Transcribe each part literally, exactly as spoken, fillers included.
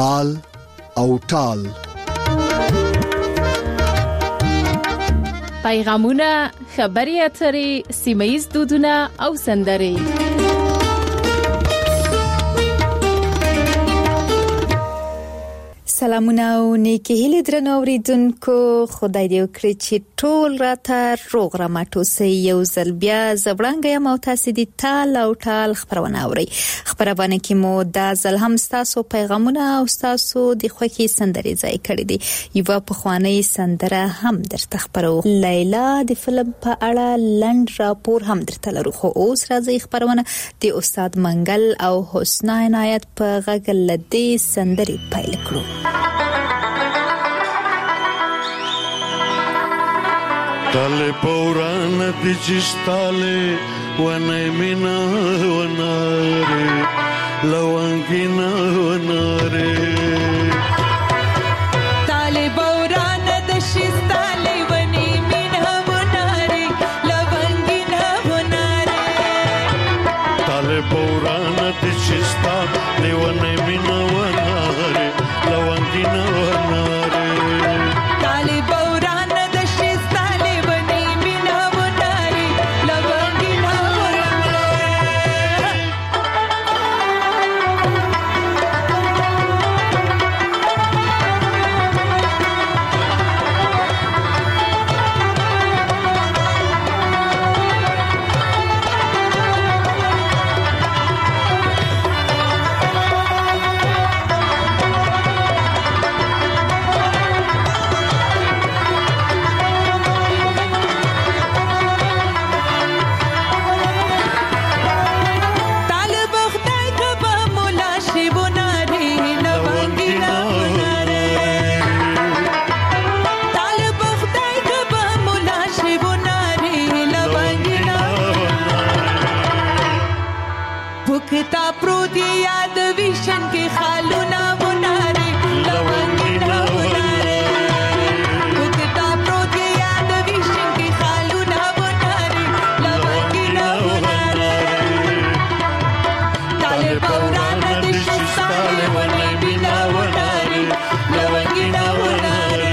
تال او ټال. پیغامونه، خبري اترې، سیمه‌ییز دودونه او سندرې. سلامونه او نیکی هیله درنو اوریدونکو، خدای دې وکړي چې ټول راته روغ رمټ اوسئ. یو ځل بیا زبرنګ یم او تاسو دې تال او ټال خبرونه اورئ. خبرونه کې مو دا ځل هم تاسو پیغامونه او تاسو د خوښي سندرې ځای کړې دي. یو په خواني سندره هم درته خبرو. لیلا د فلم په اړه لند راپور هم درته لرو. خو اوس راځي خبرونه د استاد منګل او حسنا عنایت په غږ لدې سندرې پیل کړو. Tale paurana di cistale wanai mina wanare lawangina wanare Tale paurana di cistale wanai mina wanare lawangina wanare Tale paurana di cistale wanai mina wanare lawangina wanare Tale paurana di cistale wanai mina wanare lawangina Bukta prodi yad vishan ke khaluna bunare lawangina bunare Bukta prodi yad vishan ke khaluna bunare lawangina bunare Tale paurana di shistale wanai bina bunare lawangina bunare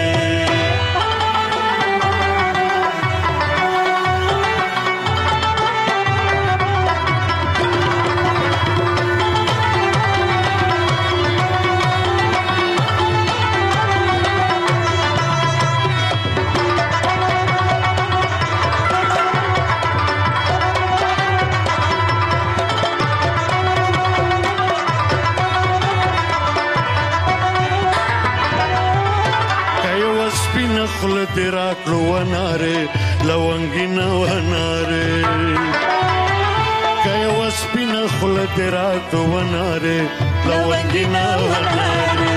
خل تراکلو وناره لونگینا وناره کای وسپینا خل تراکلو وناره لونگینا وناره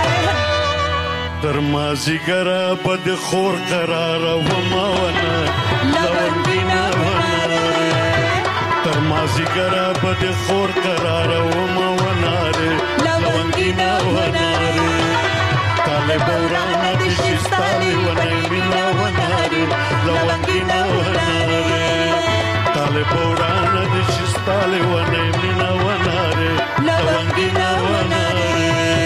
درمازی گرا بد خور قرار وما ونه لونگینا وناره درمازی گرا بد خور قرار وما وناره لونگینا وناره Tale paurana di cistale wanai mina wanare lawangina wanare Tale paurana di cistale wanai mina wanare lawangina wanare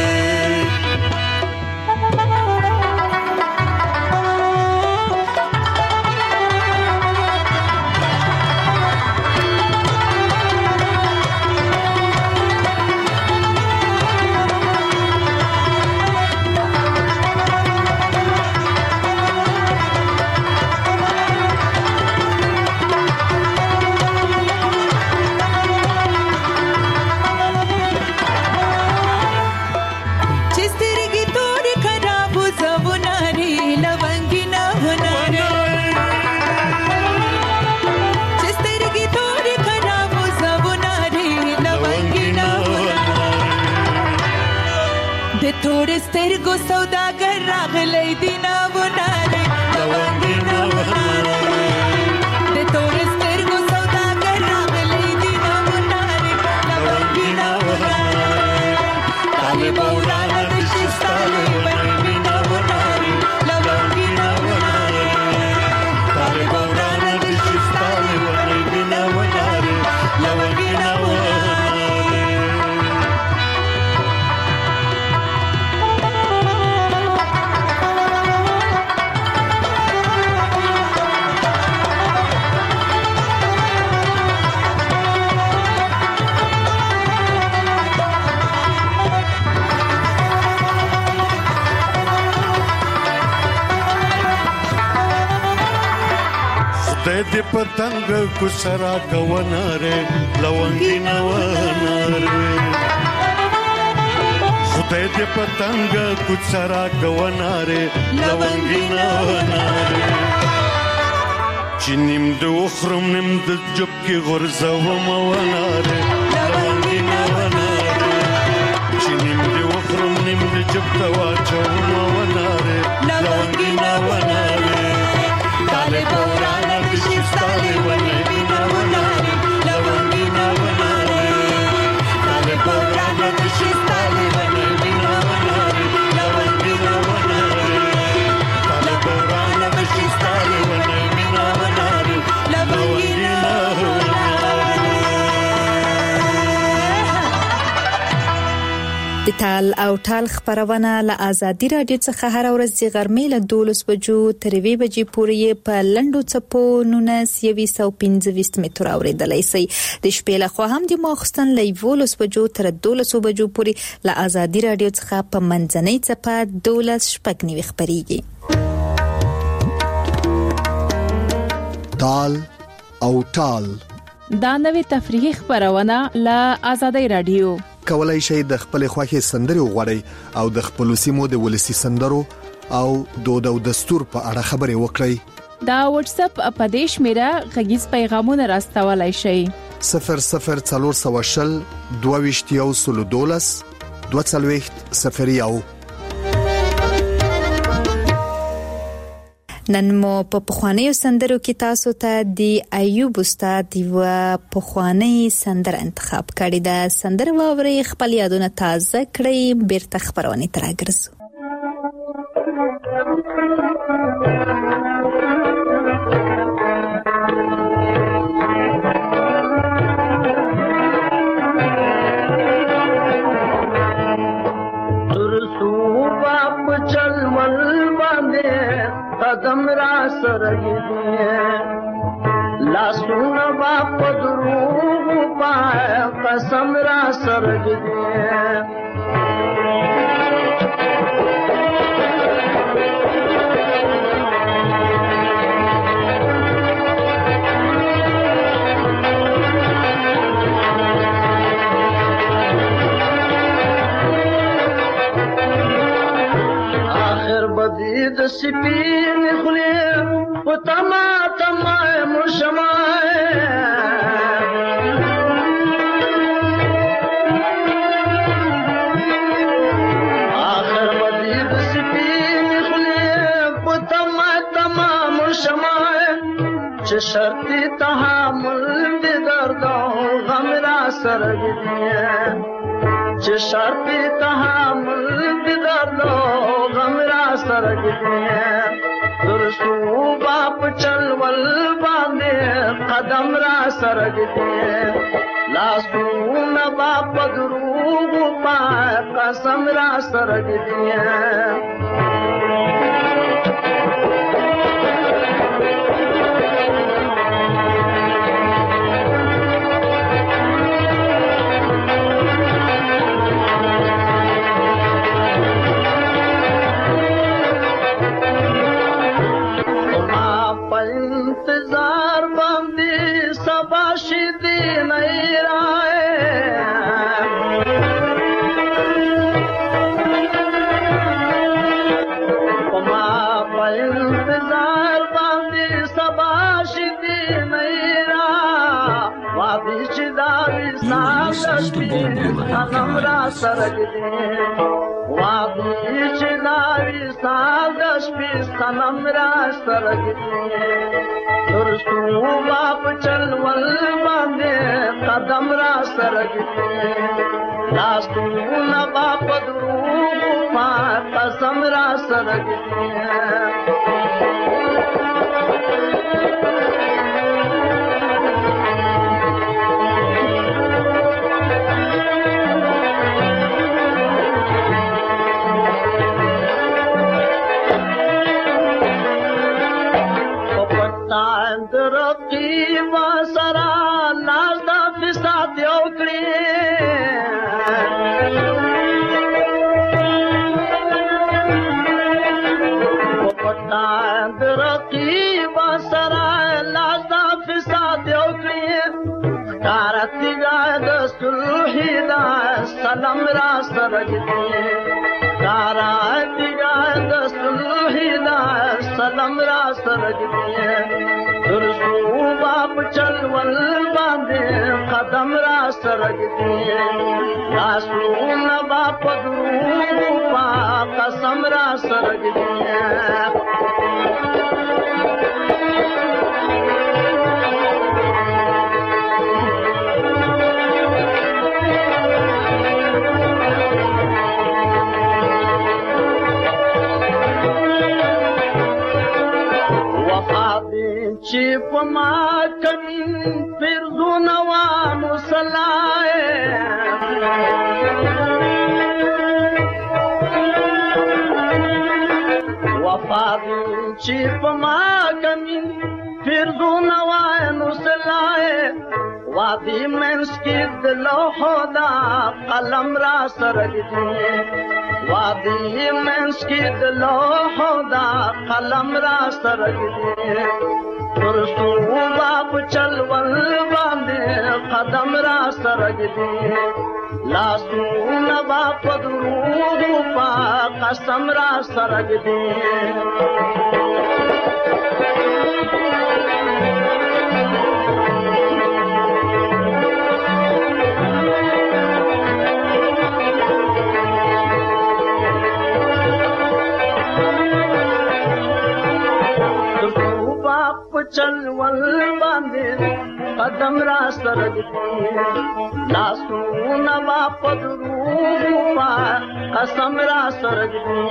थोड़े سترګو سوداګر راغلی دینا وناره لونګینا وناره د تورې سترګو سوداګر راغلی دینا وناره لونګینا وناره طالب ورانا د شستاله وناره وناره لونګینا وناره طالب ورانا د شستاله وناره وناره لونګینا وناره دې پتنګ کو سرا کووناره لونګینا وناره خدای دې پتنګ کو سرا کووناره لونګینا وناره چنیم د وخرم نیم د جب کې غرزه و موناره لونګینا وناره چنیم د وخرم نیم د جب توا چو موناره لونګینا وناره طالب ورانا بشستالي ونبينا وناري لونجينا وناري طالب ورانا بشستالي ونبينا وناري لونجينا وناري طالب ورانا بشستالي ونبينا وناري لونجينا د تال او ټال خبرونه له آزادي رادیو څخه هر ورځ د غرمې له دولس بجو تر یوې بجې پورې په لنډو څپو نولس یو سو پنځه متر اوریدلای شئ د شپې له خوا هم د ماخستن له یولس بجو تر دولس بجو پورې له آزادي رادیو څخه په منځنۍ څپه دولس شپږ نیوي خبريږي تال او ټال دا نوې تفریحي خبرونه له آزادي رادیو کولای شئ د خپل خوښي سندري وغوړئ او د خپل سیمو د ولسی سندرو او دود او دستور په اړه خبرې وکړئ دا واتس اپ په دیش میرا غږیز پیغامونه راستولای شئ صفر صفر څلور سو شل دوه ویشتیو سلو دولس دوه څلوېښت صفر یو نن مو په پخوانیو سندرو کې تاسو ته د ایوب استاد یو پخوانی سندر انتخاب کړی دا سندر واوري خپل یادونه تازه کړئ بیرته خبرونه ترګرځو قدم را سرگی دیئے لاسون باپ دروغ پائے قسم را سرگی دیئے آخر بدید سپین خلیم و تما تما مشمائے آخر بدید سپین خلیم و تما تما مشمائے چه شرطی تحامل دی دردو غم را سرگ دیئے چه شرطی تحامل دی دردو غم را سرگ دیئے درسو باپ چلول باندے قدم را سرگ دیئے لاسو باپ دروغ پائے قسم را سرگ دیئے इंतजार बंदी सबाशी दी नहीं राए इंतजार बंदी सबाशी दी नहीं रा वादी चिदारी सागशी अनमरा सरग दे वादी चिदारी सागशी सनमरा सरग दे درسو باپ چلول باندے قدم را سرگتے لاسو باپ دروغ پا قسم را سرگتے رقیب سرا نازدا فساد یوکڑی پتا دیگه دستوری دا سلام را سرگدی کارا دیگه دستوری دا سلام را سرگدی درسو باپ چل ول باندې قدم را سرگدی لاسو نبا پدرو پا قسم را سرگدی چې په ما کمین فرزونه وا مصلای وفا چې په ما کمین فرزونه وا مصلای وادي منس کې د لوحو دا قلم را سرګدي وادي منس کې د لوحو دا قلم را سرګدي ترسو باپ چل ول باندې قدم را سرګدي لاسو نبا پدرو پا قسم را سرګدي चल वल बांधे कदम रा सरगदी लासू नवा पदरू पा कसम रा सरगदी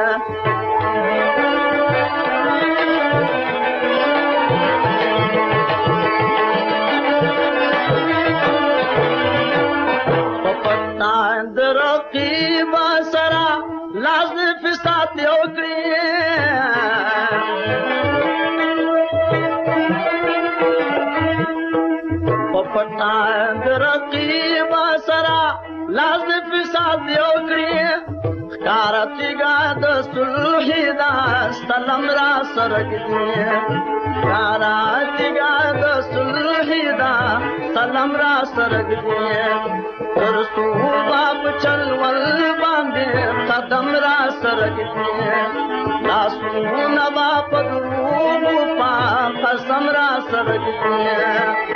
पपता दरकी बासरा लाज फिसात ओकरी پتاند رقیب سرا لازم فساد یو کړی کارتیګا د صلح دا سلام را سرګدي کارتیګا د صلح دا سلام را سرګدي ترسو باپ چل ول باندې قدم را سرګدي لاسو نوا پدرو پا قسم را سرګدي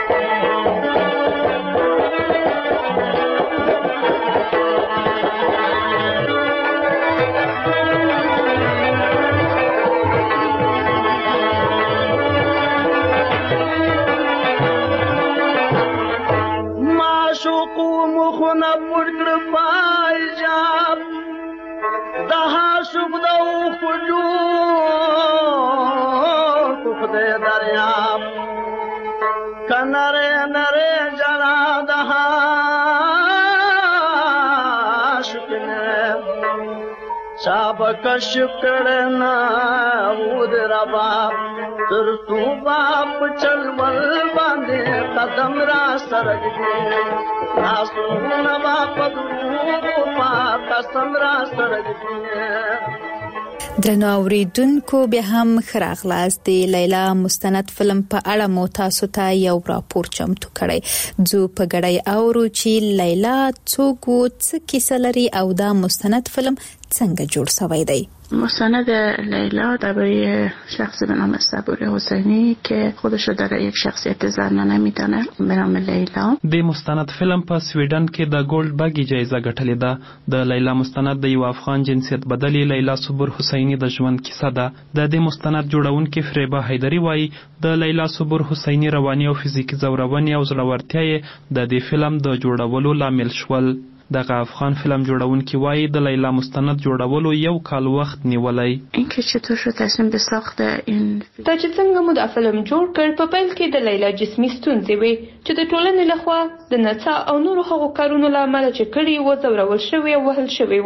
مخونه پړکړ پایجاب دها شوق دو خجو خدای دریاب کناره نره جنا دها شکنه چابک شکرنا ود ربا تر تو باپ چل ول باندې قدم را سرګدي لاسو نوا پدرو پا قسم را سرګدي درنو اوریدونکو بیا هم خراغلاس دی لیلا مستند فلم په اړه مو تاسو ته یو راپور چمتو کړی جو په غړی اورو چې لیلا څوک څه کیسه لري او دا مستند فلم څنګه جوړ شوی دی. مستند لیلا درباره شخص به نام صبور حسینی که خودش رو در یک شخصیت زنانه میدانه به نام لیلا. د مستند فلم په سویډن کې د ګولډ بګي جایزه ګټلې ده. د لیلا مستند د یو افغان جنسیت بدلی لیلا صبور حسینی د ژوند کیسه ده. د دې مستند جوړونکي فریبا حیدری وایي د لیلا صبور حسینی رواني او فزیکی زورونې او زړورتیا د دې فلم د جوړولو لامل شول. دغه افغان فلم جوړونکي وایي د لیلا مستند جوړولو یو کال وخت نیولی. اینکه چطور شد تصمیم به ساخت این دا چې څنګه مو د فلم جوړ کړ په پیل کې د لیلا جسمي ستونزې وي چې د ټولنې لخوا د نڅا او نورو هغو کارونو له امله چې کړي و ځورول شوې او وهل شوې وه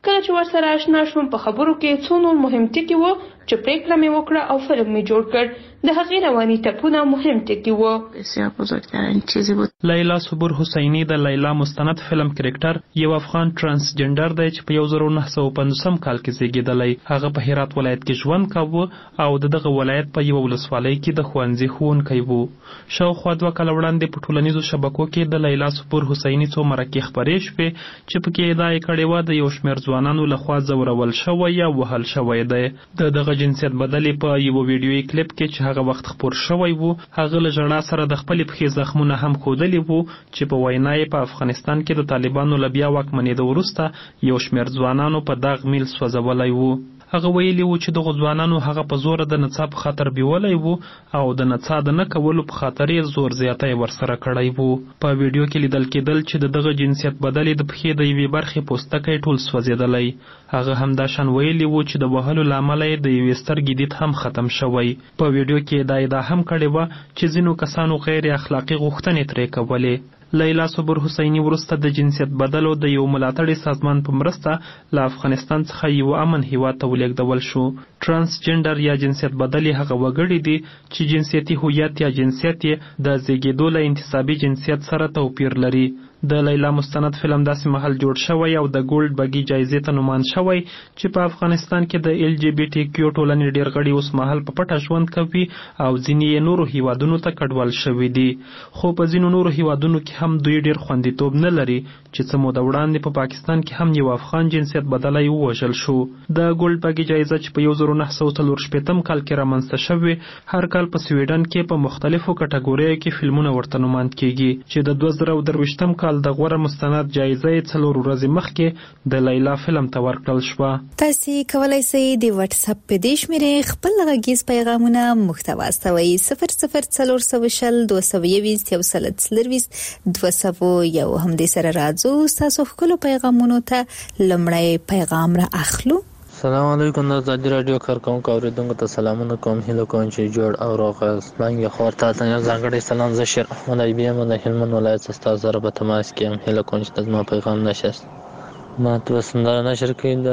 کله چې ورسره آشنا شوم په خبرو کې څو نور مهم ټکي وو چې پریکړه مې وکړه او فلم مې جوړ کړ. د هغې رواني ټپونه مهم ټکي وو. بسیار بزرگترین چیزی بود. لیلا صبور حسینی د لیلا مستند فلم کرکټر یو افغان ترانسجنډر دی چې په یو زر نه سوه پنځوسم کال کې زیږېدلی. هغه په هرات ولایت کې ژوند کاوه او د دغه ولایت په یوه ولسوالۍ کې د ښوونځي ښوونکی و. شاوخوا دوه کاله وړاندې په ټولنیزو شبکو کې د لیلا صبور حسینی څو مرکې خپرې شوې چې پکې ادعا یې کړې وه د یو شمېر ځوانانو لخوا ځورول شوی یا وهل شوی دی. د دغه جنسیت بدلې په یوه ویډیویي کلیپ کې چې هغه وخت خپور شوی و، هغه له ژړا سره د خپلې پښې زخمونه هم ښودلي وو چې په وینا یې په افغانستان کې د طالبانو له بیا واکمنېدو وروسته یو شمېر ځوانانو په داغ میل سوځولی و. هغه ویلي وو چې دغو ځوانانو هغه په زوره د نڅا په خاطر بیولی وو او د نڅا د نه کولو په خاطر یې زور زیاتی ورسره کړی وو. په ویډیو کې لیدل کېدل چې د دغه جنسیت بدلې د پښې د یوې برخې پوستکی ټول سوځېدلی. هغه همداشان ویلي وو چې د وهلو له امله یې د یوې سترګې دید هم ختم شوی. په ویډیو کې دا ادعا هم کړې وه چې ځینو کسانو غیر اخلاقي غوښتنې ترې کولې. لیلا صبور حسینی وروسته د جنسیت بدلو د یو ملاتړي سازمان په مرسته له افغانستان څخه یو امن هیواد ته ولېږدول شو. ترانسجنډر یا جنسیت بدلې هغه وګړي دي چې جنسیتي هویت یا جنسیت یې د زیږېدو له انتصابي جنسیت سره توپیر لري. د لیلا مستند فلم داسې مهال جوړ شوی او د ګولډ بګي جایزې ته نومان شوی چې په افغانستان کې د ایل جی بي ټي کیو ټولنې ډېر غړي اوس مهال په پټه ژوند کوي او ځینې یې نورو هیوادونو ته کډوال شوي دي. خو په ځینو نورو هیوادونو کې هم دوی ډېر خوندیتوب نه لري چې څه موده وړاندې په پاکستان کې هم یو افغان جنسیت بدلی ووژل شو. د ګولډ بګي جایزه چې په یو زر نه سوه څلور شپېتم کال کې رامنځته شوې هر کال په سویډن کې په مختلفو کټګوریو کې فلمونه ورته نومان کیږي چې د دوه زره درویشتم کال د غوره مستند جایزه یې څلور ورځې مخکې د لیلا فلم ته ورکړل شوه. تاسو کولی شئ د واتس اپ په دې شمېرې خپل غږیز پیغامونه موږ ته واستوئ. صفر صفر څلور سوه شل دوه سوه یویشت یو سل څلرویشت دوه سوه یو. همدې سره راځو ستاسو ښکلو پیغامونو ته لومړی پیغام را اخلو. السلام علیکم. د ازادي راډیو کارکونکو اوریدونکو ته سلامونه کوم. هیله کوم چې جوړ او روغ یاست. څنګه خور تاسو یو ځانګړی سلام زه شیر احمد ایبی یم د هلمند ولایت څخه تاسو سره په تماس کې یم. هیله کوم چې زما پیغام نشست. ما ته سندره نشر کړي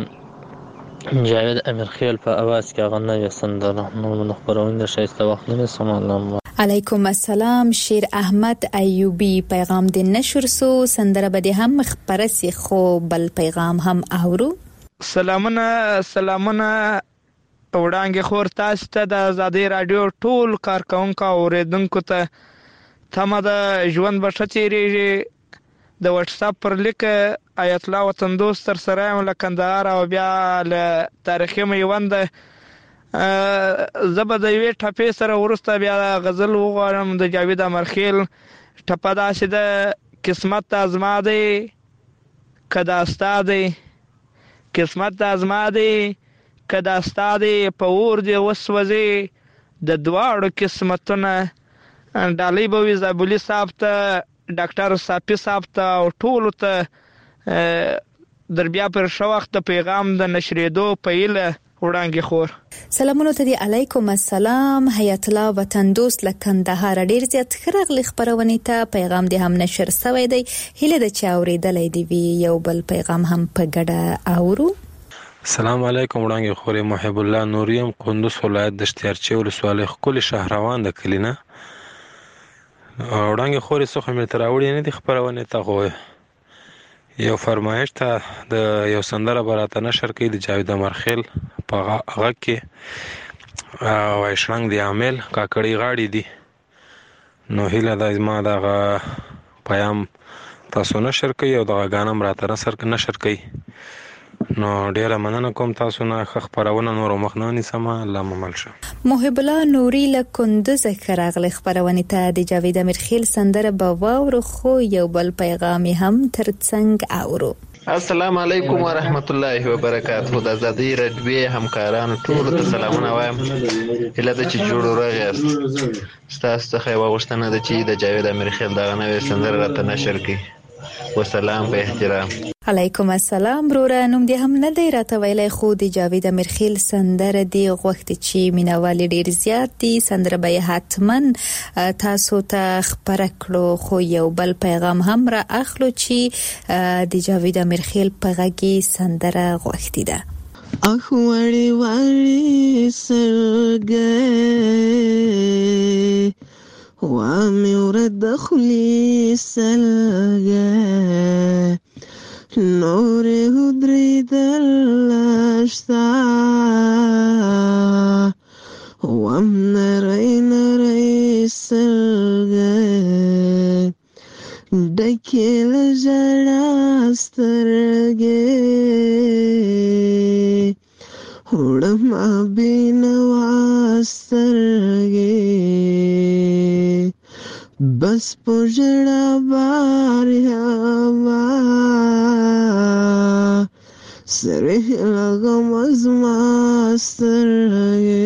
د جاوید امیرخیل په اواز کې هغه نوې سندره نو خبرونه شایسته وخت نه سمالم. علیکم السلام. شیر احمد ایوبی پیغام د نشر سو سندره به هم خبره سي خو بل پیغام هم اورو. سلامونه سلامونه وړاندې خور تاسو ته د ازادي راډیو ټول کارکونکو اوریدونکو ته تمه د ژوند به ښه تېرېږي. د واتس اپ پر لیک آیت الله وطن دوست تر سره یم له کندهار او بیا له تاریخي میوند. زه به د یوې ټپې سره وروسته بیا غزل وغواړم د جاوید امرخیل. ټپه داسې ده: قسمت د ازما دی که دا ستا دی، قسمت د ازما دی که دا ستا دی، په اور دی وسوځي د دواړو قسمتونه. ډالۍ به وي زابلي صاحب ته، ډاکټر صافي صاحب ته او ټولو ته در بیا پر ښه وخت د پیغام د نشرېدو په هیله وړاندې خور. سلامونه ته دی. علیکم السلام. حیات الله وطن دوست له کندهار ډېر زیات ښه راغلی خپرونې ته. پیغام دې هم نشر سوی دی. هیله ده چې اورېدلی دې وي. یو بل پیغام هم په ګډه اورو. السلام علیکم. وړاندې خورې محب الله نوریم قندوز ولایت د اشتیارچی ولسوالۍ ښکلي شهروان د کلي نه. وړاندې خورې څه خو مې ته راوړې نه دي خپرونې ته، خو یو فرمایش ته د یو سندره به راته نشر کوي د جاوید امرخیل په غږ کې وایي شړنګ د عامل کاکړۍ غاړې دي. نو هیله ده زما دغه پیام تاسو نشر کوي او دغه ګان هم راته نشر کوي. نو ډیره مننه کوم تاسو نه. ښه خپرونه نور مخ نه نیسم. الله مو مل شه. محب الله نوري له کندوز ښه راغلی خپرونې ته. د جاوید امیرخیل سندره به واورو خو یو بل پیغام هم ترڅنګ اورو. السلام علیکم ورحمت الله وبرکاته. د ازادي راډیو همکارانو ټولو ته سلامونه وایم. هیله ده چې جوړ روغ یاست. ستاسو څخه یوه غوښتنه ده چې د جاوید امیرخیل دغه نوې سندره راته نشر کړي. وسلام په احترام. علیکم السلام بروره. نوم دې هم نه دی راته ویلای خو د جاوید امیرخیل سندره دی غوښتي چې مینوال ډیر زیات دي. سندره به حتمن تاسو ته خبره کړو خو یو بل پیغام هم را اخلو چې د جاوید امیرخیل په غږی سندره غوښتي ده. اخ وړي وړي سرګې وامي ورد خلی سلګې نور هدري دلشتا وام نري نري سلګې ډکه لجړا سترګې وړم بینوا سترګې بس پوجړه باریا ما سره لګم ازما سترګې.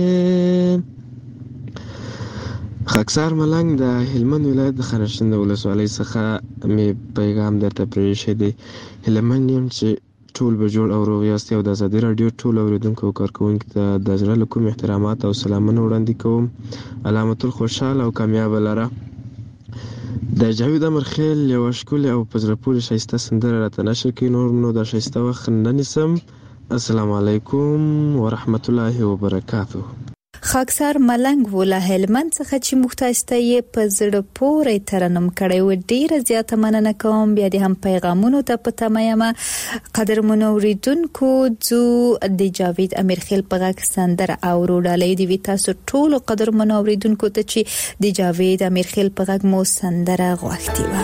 خاکسار ملنګ د هلمند ولایت د خرشند ولسوالۍ څخه می پیغام درته پرېښی دی. هلمند یم چې ټول به جوړ او روغ یاست او د ازادي راډیو ټول اوریدونکو او کارکوونکو ته د زړه له کومې احترامات او سلامونه وړاندې کوم. علامت الخوشحال او کامیاب لره. د جاوید امیرخیل یو ښکلې او په زړه پورې ښایسته سندره راته نشر کړي. نور نو د ښایسته وخت نه نیسم. السلام علیکم ورحمت الله وبرکاته. خاکسار ملنګ ولا هلمند څخه چې مختایسته یې په زړه پورې ترنم کړی و. ډیره زیاته مننه کوم. بیا دې هم پیغامونو ته په تمه یم. قدرمنو اوریدونکو ځو د جاوید امیرخیل په غږ سندره اورو. ډالۍ دې وي تاسو ټولو قدرمنو اوریدونکو ته چې د جاوید امیرخیل په غږ مو سندره غوښتې وه.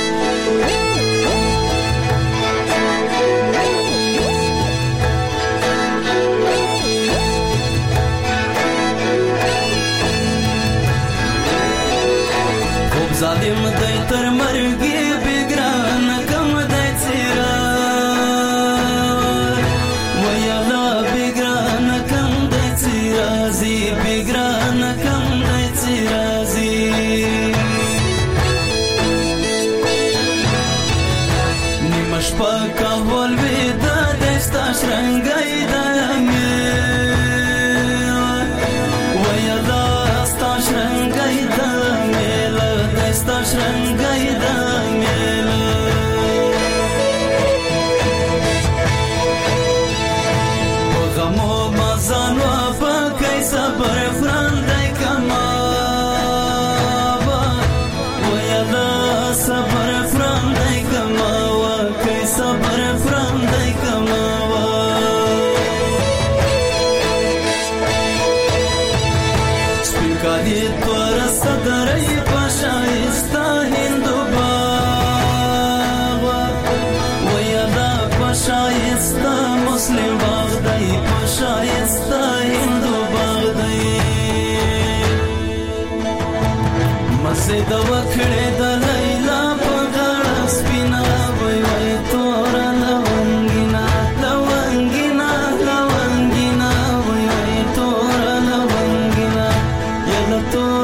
ظالم دی تر مرګي بګران کم دی چیرې ویلا بګران کم دی چیرې زی بګران کم دی چیرې زی نیمش پکا ول وې د دستا شرنګای دمه ویلا ستا شرنګای دمه sta shrangai da mele pagamo mazano pa kai sabar frandai kama wa ya da sabar frandai kama wa kai sabar frandai kama wa spikadi tora sadarai شایسته هندو باغ ویا دا شایسته مسلم باغ دی شایسته هندو باغ دی مسجد وکړه د لیلا په غاړه سپینا وای وای تور لونګینا لونګینا لونګینا وای وای تور لونګینا یا تور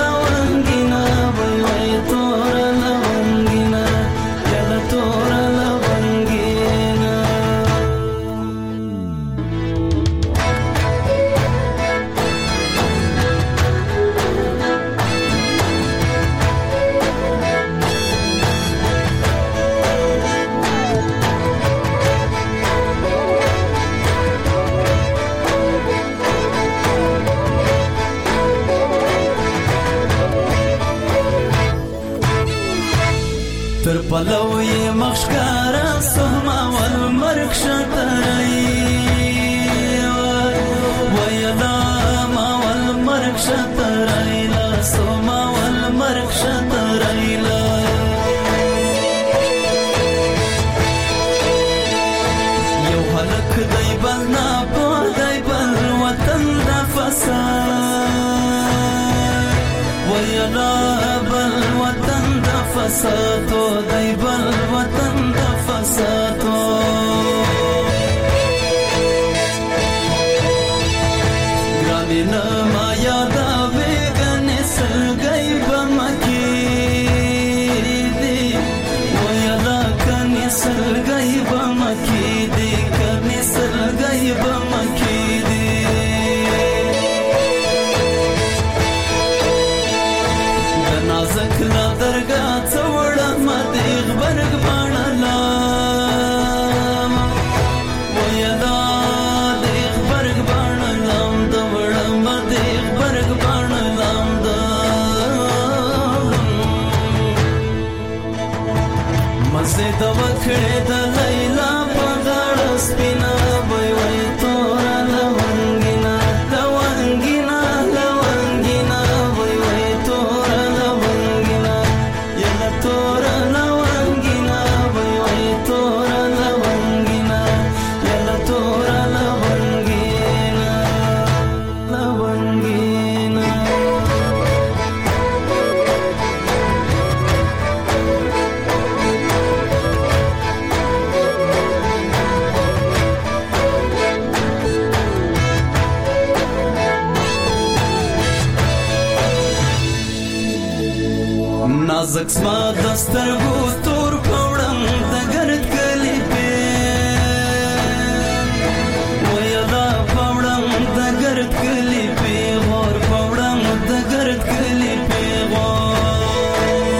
تر پلوی مخشکارا سهما والمرک شترئی ویدا ما والمرک شترئی لا سهما والمرک شترئی لا یو حلق دی بل ناپو دی بل وطن دا فساد ویدا بل وطن دا فسادو دی بل وطن دا فسادو گرانی نما یادا ویگن سلگئی بمکی دی مزه د وکړې د لیلا په غاړه سپینا وای وای تور لونګینا لونګینا لونګینا وای وای تور لونګینا یلا تور لونګینا وای وای تور لونګینا یلا تور لونګینا لونګینا نازک سما دسترګو تور پوړم د ګرد کلی په ویلا پوړم د ګرد کلی په غور پوړم د ګرد کلی په غور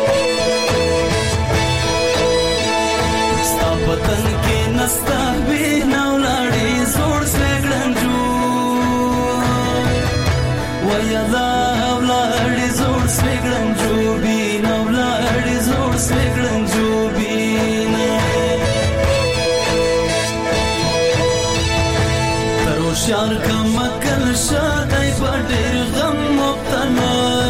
ستا پتن کې نستا به نو لاړې زوړ سګړنجو ویلا لاړې زوړ سګړنجو شار کا مکل شادای په ډېر غم مبتلا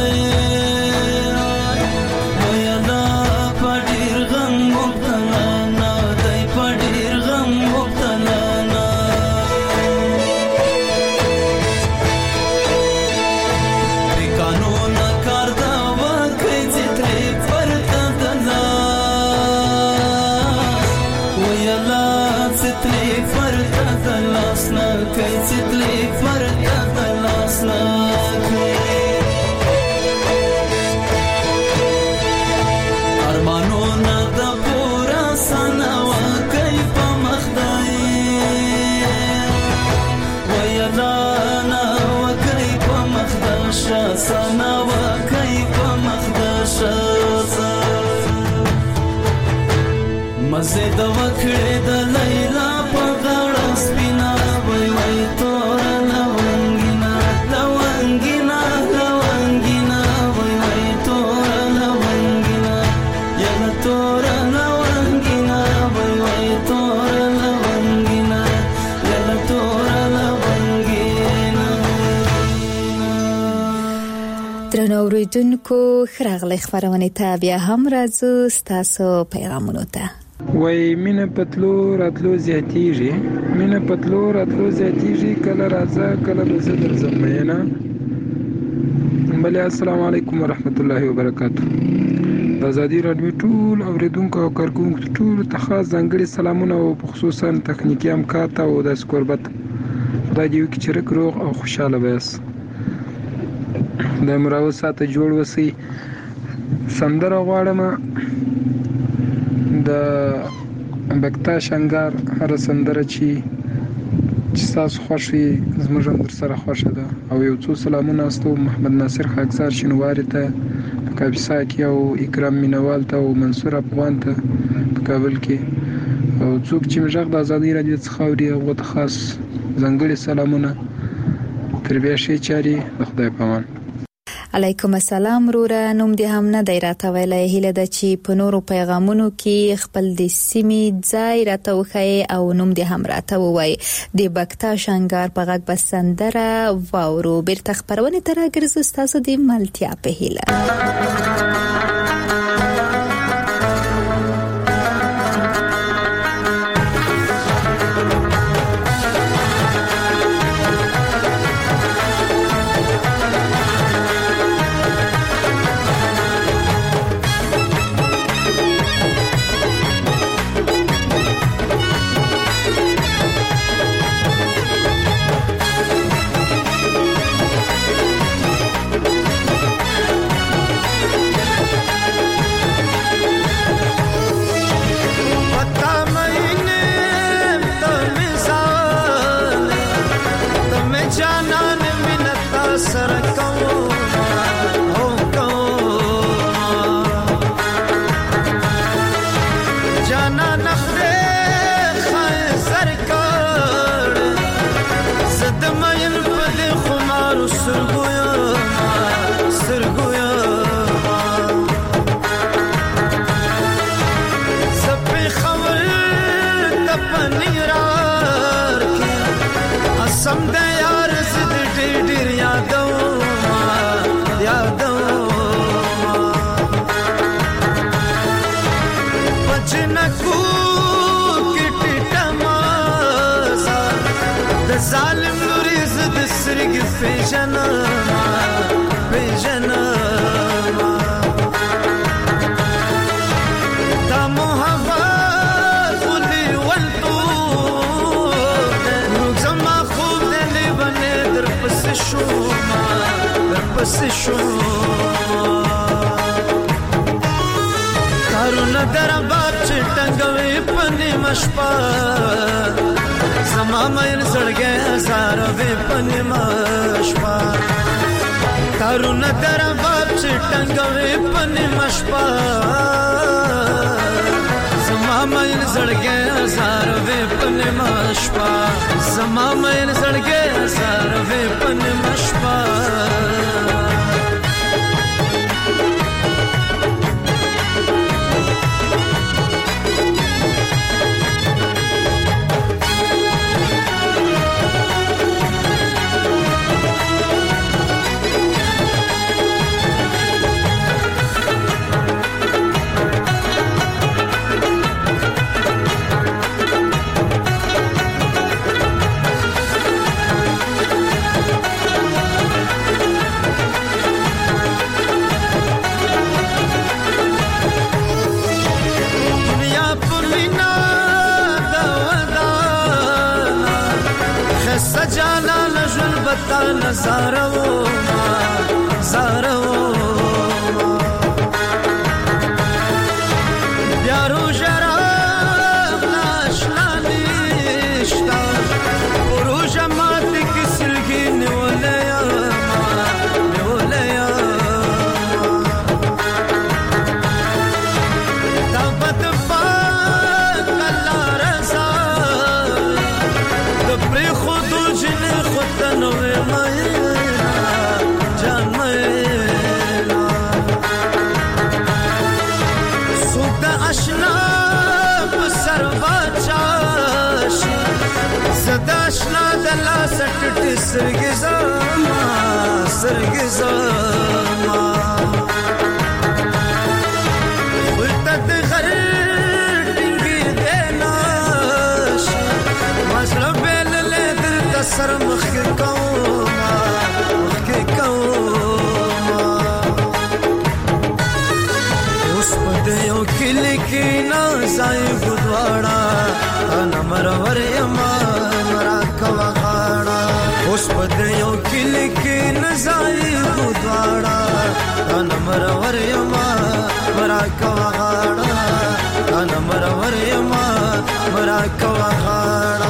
ویا دا په ډېر غم مبتلا نه دای په ډېر غم مبتلا نه د قانون کار دا وکړي چې ترې پرته دلا ویا لا سترې پرته دلا سنا کای ستلې فردا تلاسنا ارمانو نه د پورا سنا وکای په مخدای ویلا نه وکای په مخداش سنا وکای په مخداش مزه د وکړې د لیلا په غاړه سپینا وای وای تور لونګینا لونګینا لونګینا وای وای تور لونګینا یلا تور لونګینا وای وای تور لونګینا یلا تور لونګینا. درنو اوریدونکو خراغلی خبرونه ته بیا هم راځو ستاسو پیغامونو ته. وای مینه پتلو راتلو زیاتیږي مینه پتلو راتلو زیاتیږي کله راځه کله به زه درځم مینا بله. السلام علیکم ورحمت الله وبرکاتو. د ازادي راډیو ټول اوریدونکو او کارکونکو ټول ته خاص ځانګړي سلامونه او خصوصا تخنیکی همکار ته او د سکوربت خدای دې وکړي چې روغ او خوشاله وایاست. د مراو ساته جوړ وسی سندره غواړم د بکتا شنګار هر سندره چې چې تاسو خوښي زموږ هم در سره خوښه ده. او یو څو سلامونه استو محمد ناصر خاکسار شنواري ته په کاپیسا کې او اکرام مینوال ته او منصور افغان ته په کابل کې او څوک چې مجاغ د ازادي راډیو څخه اوري هغه ته خاص ځانګړي سلامونه. تر بیا شي چاري د خدای په امان. علیکم السلام وروره. نوم دې هم نه دی راته ویلی. هیله ده چې په نورو پیغامونو کې خپل د سیمې ځای راته وښایې او نوم دې هم راته ووایې. د بکتا شنګار په غږ به سندره واورو. بیرته خپرونې ته راګرځو ستاسو د ملتیا په هیله. شکو کټ تمازا د ظالم لوري زد سرګ پیژنه پیژنه دا محبت خلی ولتو روز ما خوب دلی بنه در پس شما در پس شما کارونه در باب چټنګوي پني مشپا زما مې زړګي هزار وې پني مشپا کارونه در باب چټنګوي پني مشپا زما مې زړګي هزار وې پني مشپا زما مې زړګي هزار وې پني مشپا سجانا لجل بتا نزارو زارو بیارو جراب ناشنا نشتا برو جماعت کی سرگی نولیا نولیا دابت پاک اللہ رضا دبری خود نوے مہینا جان مہینا سوک اشنا بسر باچاش زد اشنا دلا سٹٹ سرگ زاما سرگ زاما خلطت غر ٹنگی دیناش مصرف بیل لے دل تسر مخی کوما مخی کوما اس پدیوں کلی کی نازائی گدواڑا انا مرور یما مرا کوا خاڑا اس پدیوں کلی کی نازائی گدواڑا انا مرور یما مرا کوا خاڑا انا مرور یما مرا کوا خاڑا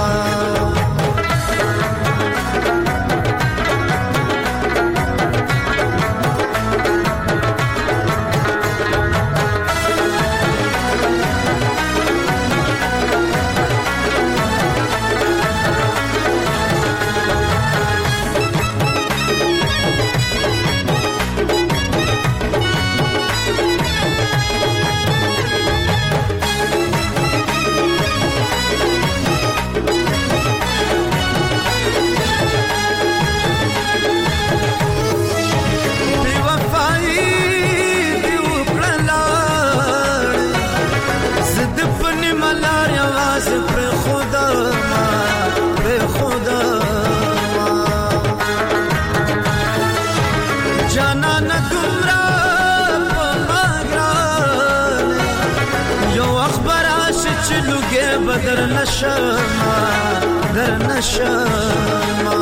در نشما در نشما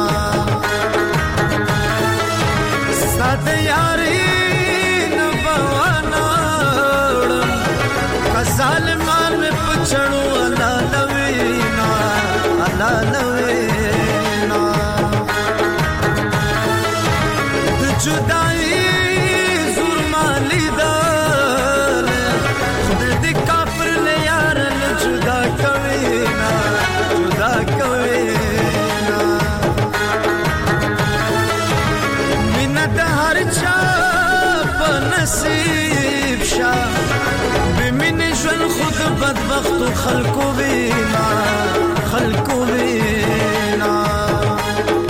سات یاری نبوانا ظالمان میں پچھڑو اللہ نوینا اللہ نوینا جدائی ظلمالی دال خود دی کافر لے یارن جدا کوینا جدا کوینا منت ہر چاپ نصیب شاہ بمن جن خود بدبخت خلقو بینا خلقو بینا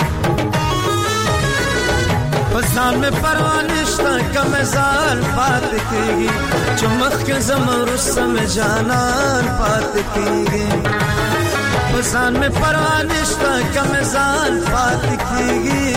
پسان میں پروانشتا کم زال پات پاتې کېږي چې مخکې ځم وروسته مې جانان پاتې کېږي په ځان مې پروا نشته که مې ځان پاتې کېږي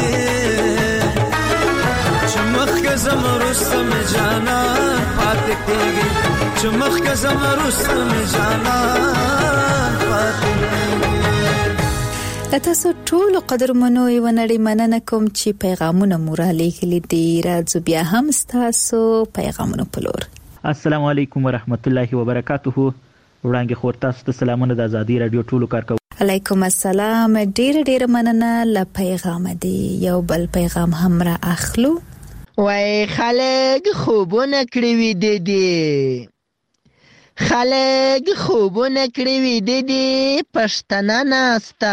چې مخکې ځم وروسته مې جانان پاتې کېږي چې مخکې ځم وروسته مې جانان پاتې کېږي. تاسو ټول قدرمنو یو نړۍ مننه کوم چې پیغامونه مو را لېږلي دي. راځو بیا هم ستاسو پیغامونه په لور. السلام علیکم ورحمت الله وبرکاته. وړاندې خور تاسو ته سلامونه د آزادي رادیو ټولو کارکو. علیکم السلام. ډېر ډېر مننه له پیغام دی. یو بل پیغام هم را اخلو. وای خلک خوبونه کړی وي دي خلک خوبونه کړی وي دي پښتنه ناستا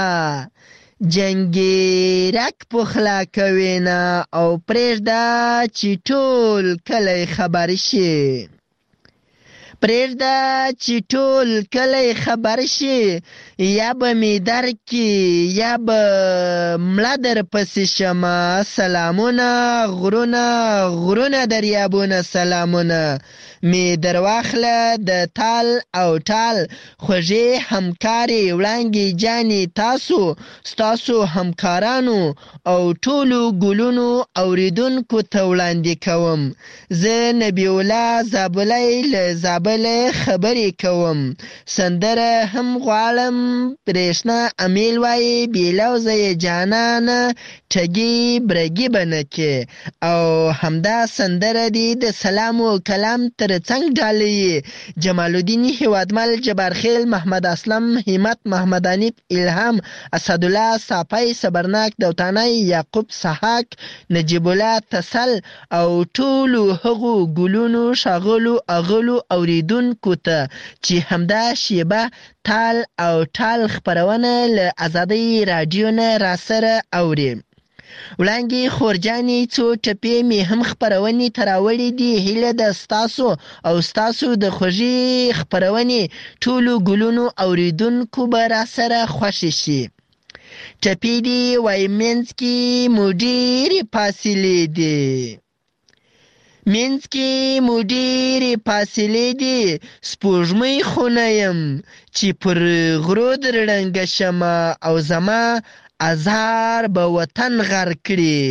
جنگیرک پخلا کوي نه او پرېږده چې ټول کلی خبر شي پرېږده چې ټول کلی خبر شي یا به مې درکي یا به مړه در پسې شمه سلامونه غرونه غرونه دریابونه سلامونه می در واخله د تال او ټال خوږې همکارې وړانګې جانې تاسو ستاسو همکارانو او ټولو ګلونو اوریدونکو ته وړاندې کوم. زه نبی الله زابلی له زابله خبرې کوم. سندره هم غواړم برېښنا امیل وایي بېلوزه یې جانانه ټګي برګي به نه کې او همدا سندره دی د سلام و کلام تر څنګ ډالۍ جمال الدین هیوادمل جبارخیل محمد اسلم همت محمد انیف الهام اسدالله صافی صبرناک دوتانی یعقوب سحاک نجیب الله تسل او ټولو هغو ګلونو شاغلو اغلو اوریدونکو ته چې همدا شیبه تال او ټال خپرونه له آزادۍ رادیو نه راسره اوري. وړانګې خورجانې څو ټپې مې هم خپرونې ته راوړې دي. هیله ده ستاسو او ستاسو د خوږې خپرونې ټولو ګلونو اوریدونکو به راسره خوښې شي. ټپې دي وایي منځ کې مو ډېرې فاصلې دي منځ کې مو ډېرې فاصلې دي سپوږمۍ خو نه یم چې پر غرو در ړنګه شمه او زما ازار به وطن غر کړي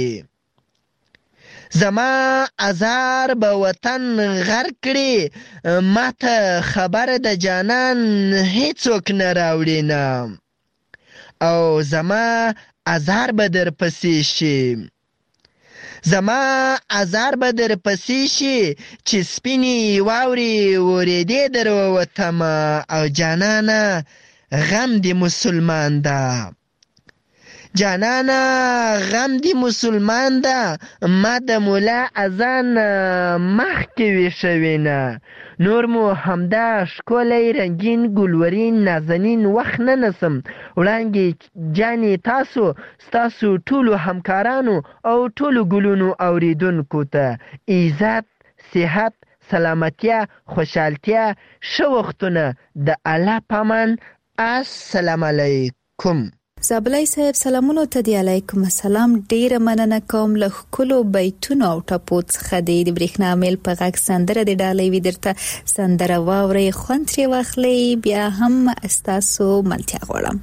زما ازار به وطن غر کړي ماته خبر د جانان هیڅوک نه راوړي نه او زما ازار به در پسې شي زما ازار به در پسې شي چې سپینې واورې ورېدې در ووتمه او جانانه غم د مسلمان ده جانانا غم دی مسلمان ده ما د مولا اذان مخکې ویښوینه نور مو همدا ښکلی رنګین ګلورین نازنین وخت نه نسم. وړانګې جانې تاسو ستاسو ټولو همکارانو او ټولو ګلونو اوریدونکو ته عزت صحت سلامتیا خوشحالتیا ښه وختونه د الله پامان. السلام علیکم. زابلای صاحب سلامونو ته دی. علیکم السلام. ډیره مننه کوم له ښکلو بیتونو او ټپو څخه د برېښنا میل په غږ سندره د ډالۍ وي درته سندره واورئ خوند ترې واخلئ بیا هم ستاسو ملتیا غواړم.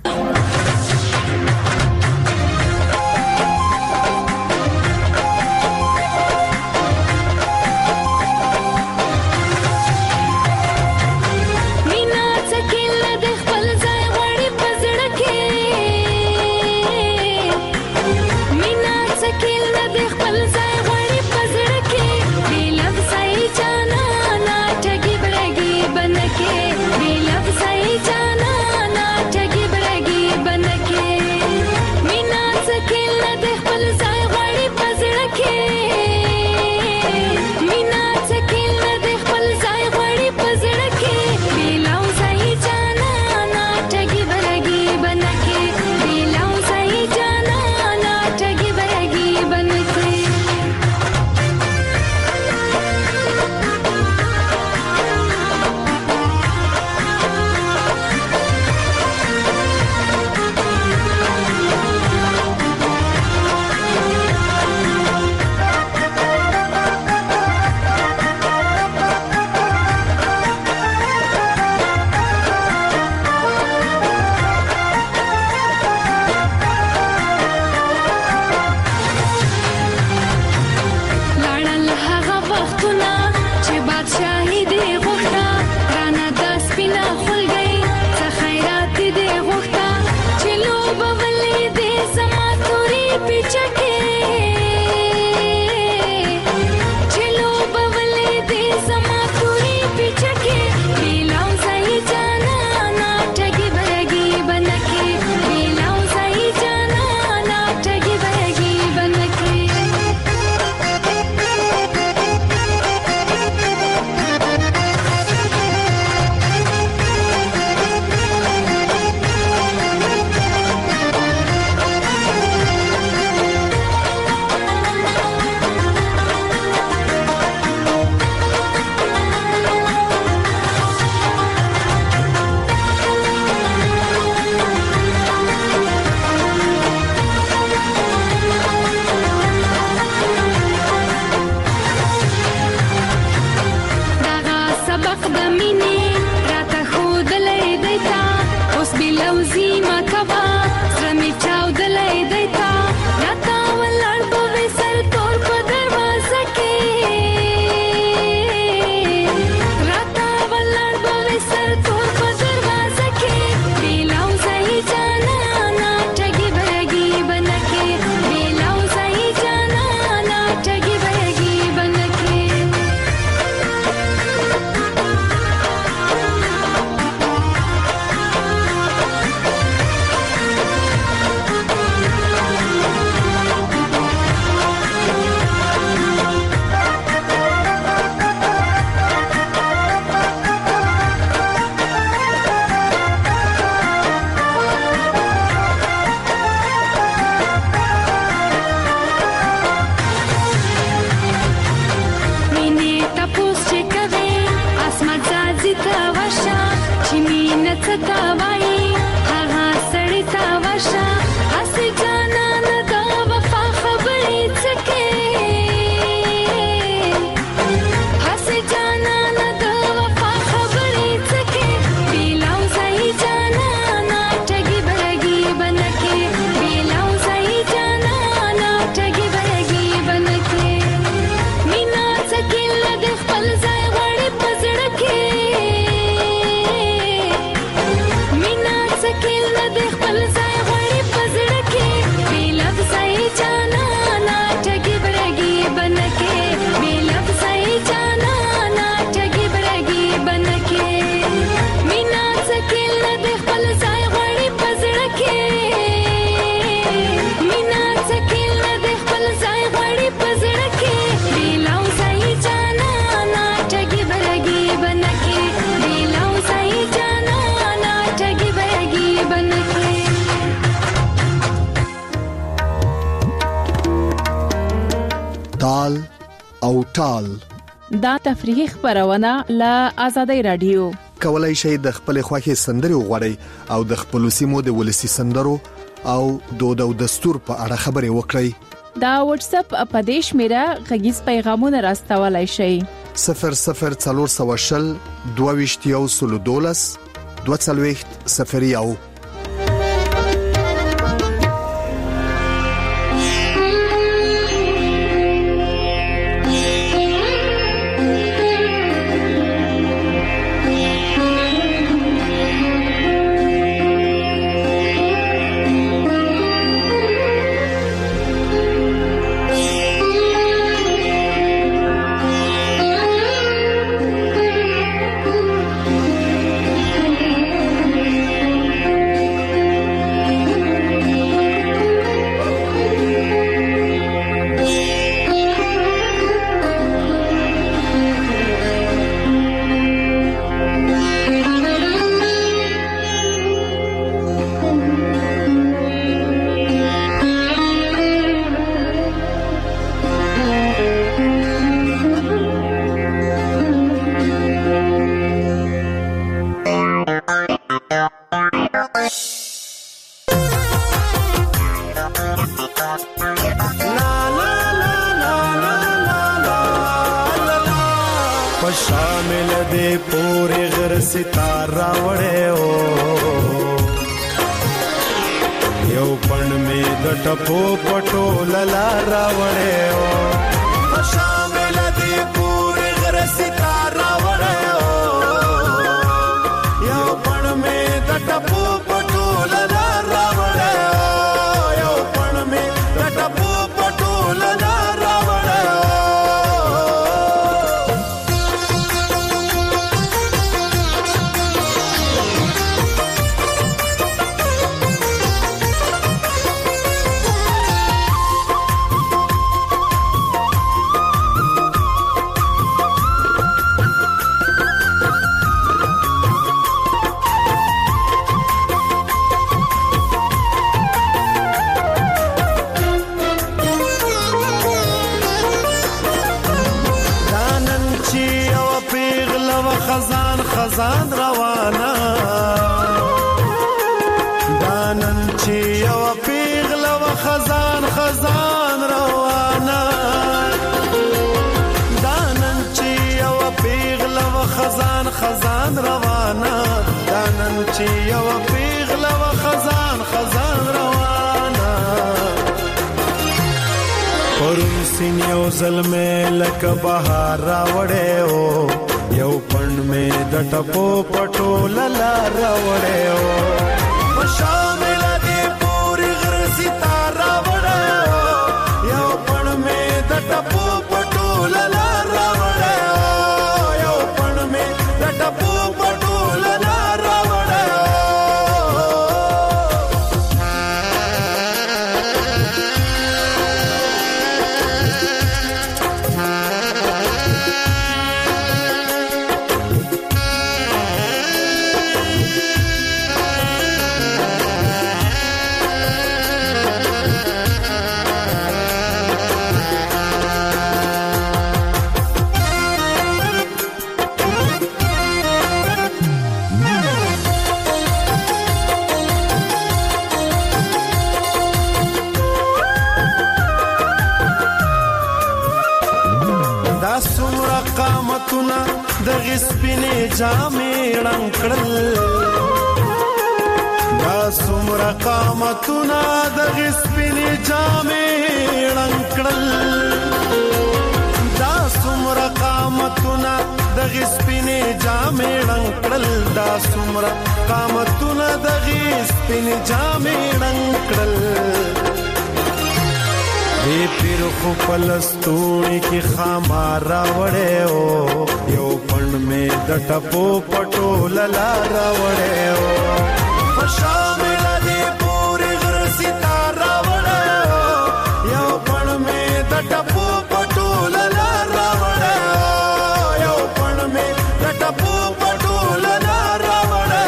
چې مینه څه ته وایي هغه سړی ته ورشه هسې جانانه د وفا خبرې څه کوې هسې جانانه د وفا خبرې څه کوې بې لوظایي جانانه ټګي برګي به نه کوې بې لوظایي جانانه ټګي برګي به نه کوې مینه څه کله د خپل ځای غواړي په زړه کې مینه څه کله د خپل ځای غواړي په زړه کې بې لفظایي جانانه ټګي برګي به نه کوې بې لفظایي جانانه ټګي برګي به نه کوې مینه څه کله د خپل ځای غواړي په زړه کې مینه څه کله د خپل ځای غواړي په زړه کې بې لوظایي جانانه ټګي برګي به نه کوې بې لوظایي جانانه ټګي برګي به نه کوې تال او ټال دا تفریحي خبرونه له آزادۍ رادیو کولای شئ د خپل خوښي سندري وغوړئ او د خپل سیمو د ولسی سندرو او دود او دستور په اړه خبري وکړئ. دا واتس اپ اپدیش میرا غږیز پیغامونه راستولای شئ صفر صفر څلور سوه شل دوه ویشت یو سل دولس دوه څلوېښت صفر یو. شامل دے پورے غر ستارہ وڑے ہو یو پن میں دٹپو پٹو للا راوڑے ہو شامل دے پورے غر ستارہ وڑے ہو یو پن میں دٹپو پٹو للا راوڑے ہو یو پن میں دٹپو پٹو للا راوڑے ہو خزان خزان روانا دانن چی یو پیغل و خزان خزان روانا دانن چی یو پیغل و خزان خزان روانا دانن چی یو پیغل و خزان خزان روانا پرون سین یو ظلمه لک بهار راوړې او یو پن میں دټپو پټو للا راوړې او شامل دې پوری غر ستاره وړې او یو پن میں دټپو پټو للا راوړې او یو پن میں دټپو پټو للا راوړې جامې ړنګړل دا څومره قامتونه دغې سپینې جامې ړنګړل دا څومره قامتونه دغې سپینې جامې ړنګړل دا څومره قامتونه دغې سپینې جامې ړنګړل دی پیر خو پلستوړي کې خامار راوړې او یو پڼ مې د ټپو پټو للا راوړې او شامل دی پورې غر ستار راوړې او یو پڼ مې د ټپو پټو للا راوړې او یو پڼ مې د ټپو پټو للا راوړې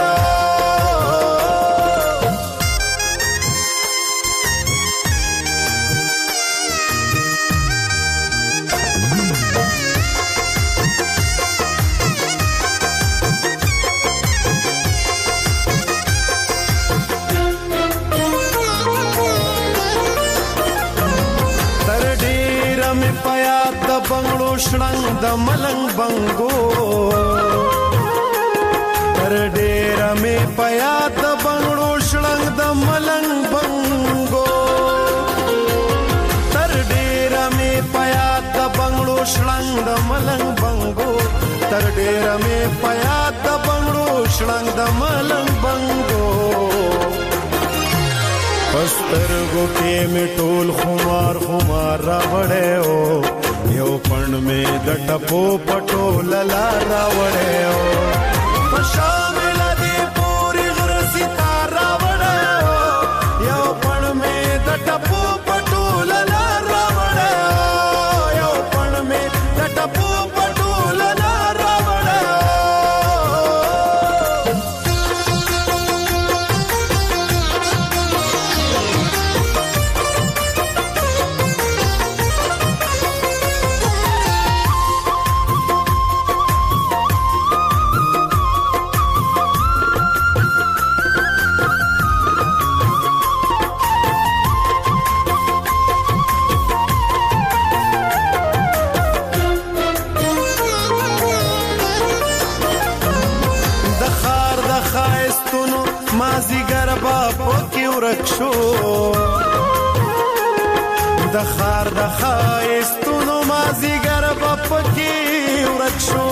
بنگړو شړنګ د ملنګ بنګو تر ډېر مې پیا د بنگړو شړنګ د ملنګ بنګو تر ډېر مې پیا د بنگړو شړنګ د ملنګ بنګو تر ډېر مې پیا د بنگړو شړنګ د ملنګ بنګو پسترګو کې مې ټول خمار خمار راوړې او یو پڼ مې د ټپو پټو للا راوړې او په شامل دی پورې غر ستار راوړې او یو پڼ مې د ټپو پټو للا راوړې او یو پڼ مې د ټپو پټو للا راوړې شو د خار د خایستونو مازیګر په پکې ورک شو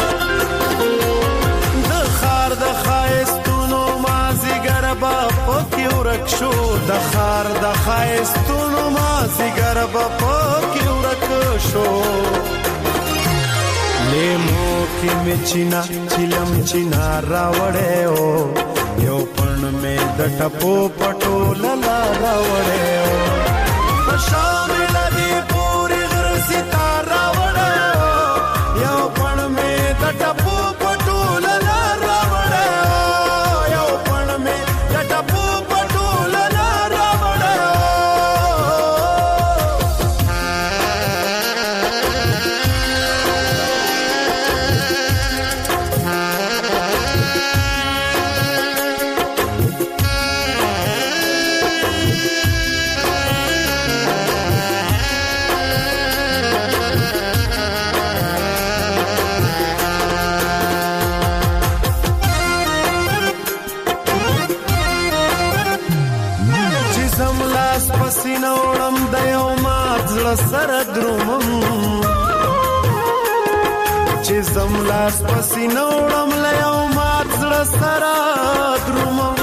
د خار د خایستونو مازیګر په پکې ورک شو د خار د خایستونو مازیګر په پکې ورک شو لیمو کې مچینا چلم چینا راوړې او یو پڼ مې د ټپو پټو للا راوړې او په شامل دی پورې غر ستار راوړې او یو پڼ مې د ټپو پټو للا راوړې او یو پڼ مې د ټپو پټو للا راوړې سینوړم د یو مات زړه سره درومم چې زم لاس په سینوړم له یو مات زړه سره درومم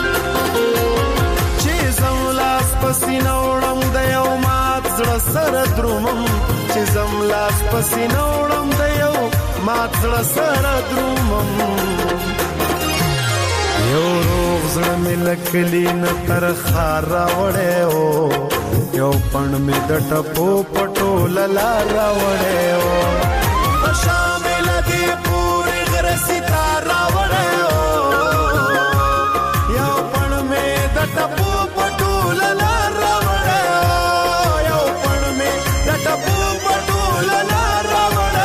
چې زم لاس په سینوړم د یو مات زړه سره درومم چې زم لاس په سینوړم د یو مات زړه سره درومم یو روغ زړه مې لکلی نه تر خار راوړې او یو پڼ مې د ټپو پټو للا راوړې او په شامل دی پورې غر ستار راوړې او یو پڼ مې د ټپو پټو للا راوړې او یو پڼ مې د ټپو پټو للا راوړې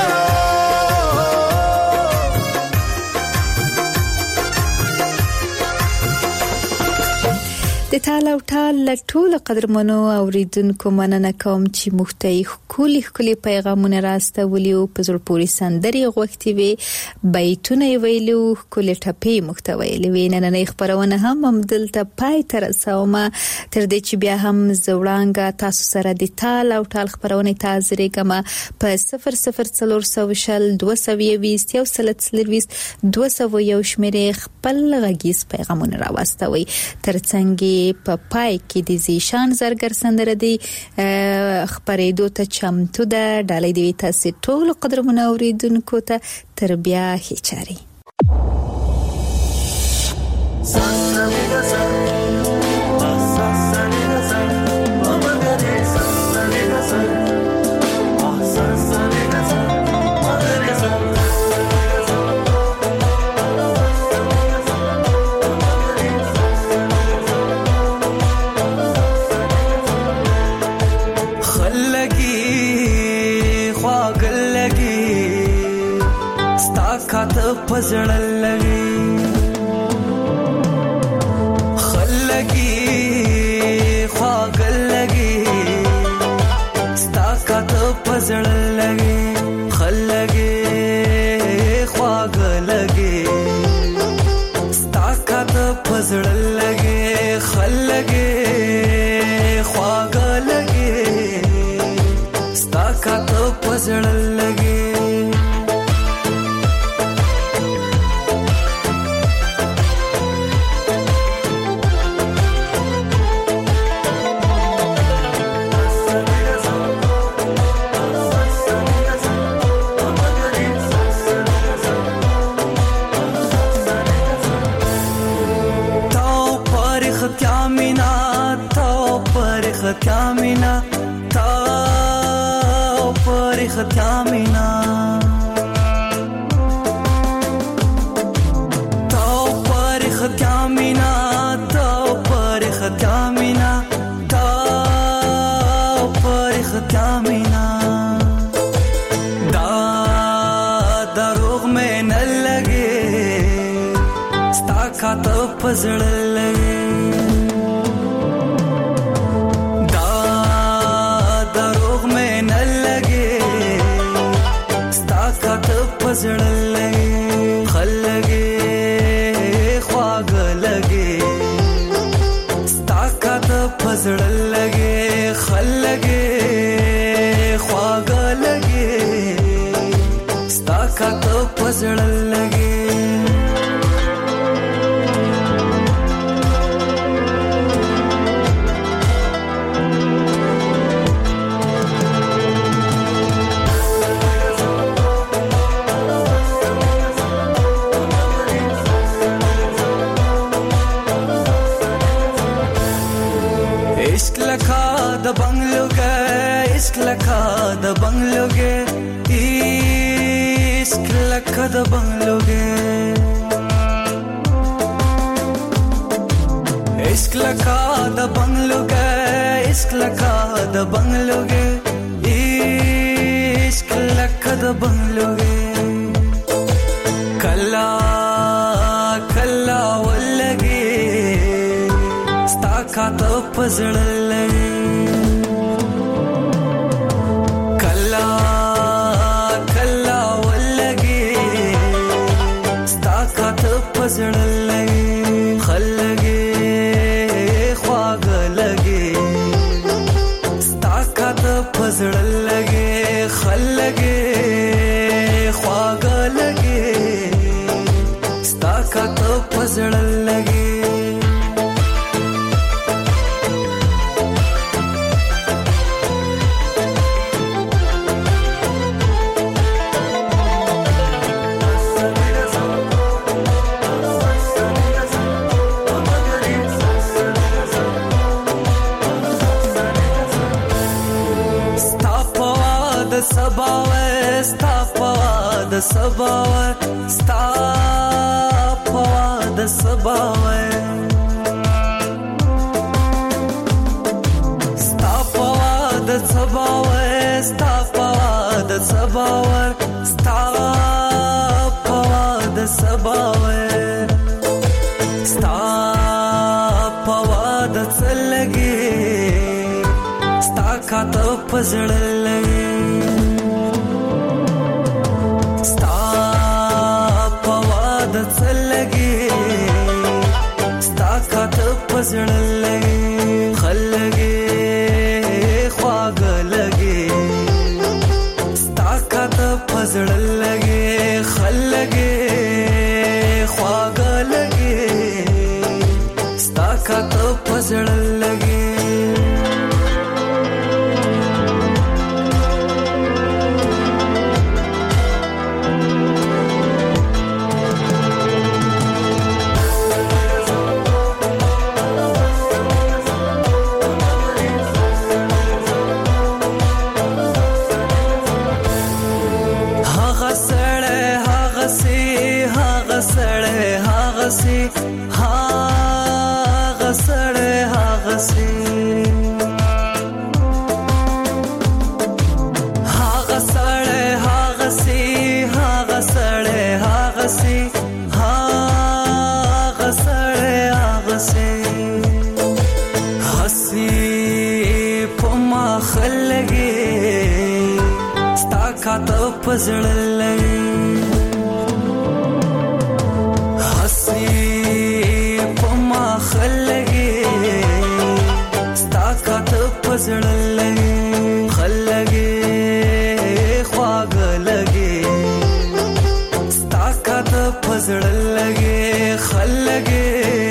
د د ټال او ټال ټول قدرمنو اوریدونکو مننه کوم چې مختي خولي خولي پیغامونه راستولي او په زړه پوري سندري غوښتي وي بیتونه ویلو خولي ټپي محتوی لوي نن نه خبرونه هم همدلته پای تر سومه تر دې چې بیا هم زوړانګه تاسو سره د ټال او ټال خبرونه تازه کما په صفر صفر څلور سوه شل دوه سوه بیست یو سلت سلويس دوه سوه یو شمیرې خپل غږیز پیغامونه راوستوي ترڅنګ په پای کې د زیشان زرګر سندره دی خبرېدو ته چمتو ده ډالۍ دی تاسو ټول قدرمنو اوریدونکو ته تر بیا هیچاري پزړل لګي خلګي خواګل لګي ستا کاته پزړل لګي خلګي خواګل لګي ستا کاته پزړل لګي خلګي خواګل لګي ستا کاته پزړل لګي ختامنا تا پر ختامنا تا پر ختامنا تا پر ختامنا تا پر ختامنا دا دروغ میں نہ لگے ستا کاته پزړ لګے پزړل لګي خلګي خواګل لګي ستا کاته پزړل لګي خلګي خواګل لګي ستا کاته پزړل لګي د بنگلو گے عشق لکھا د بنگلو گے عشق لکھا د بنگلو گے عشق لکھا د بنگلو گے عشق لکھا د بنگلو گے عشق لکھا د بنگلو گے کلا کلا ولگے ستا کاته پزړل لګي کلا کلا ولګي ستا کاته پزړل لګي خلګي خواګل لګي ستا کاته پزړل لګي خلګي خواګل لګي ستا کاته پزړل لګي سباوه ستا پوا د سباوه ستا پوا د سباوه ستا پوا د سباوه ستا پوا د سباوه ستا پوا د سباوه ستا پوا د پزړلې ستا په واده څلګي ستا کاته پزړلې خلګي خواګلګي ستا کاته پزړلې خلګي خواګلګي ستا کاته پزړلګي پزړلې حسي پما خلګي ستا کاته پزړلې خلګي خواګلګي ستا کاته پزړلې خلګي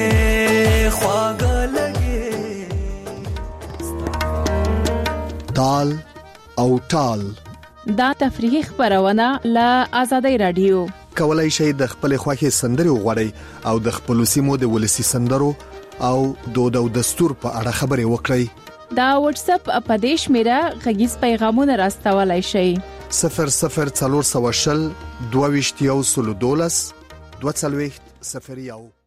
خواګلګي تال او ټال دا تفریحي خبرونه له آزادۍ رادیو کولای شئ د خپل خوښي سندري وغوړئ او د خپل سیمو د ولسی سندرو او دود او دستور په اړه خبري وکړئ. دا واتس اپ اپدیش میرا غږیز پیغامونه راستولای شئ صفر صفر څلور سوه شل دوه ویشت یو سل دولس دوه څلوېښت صفر یو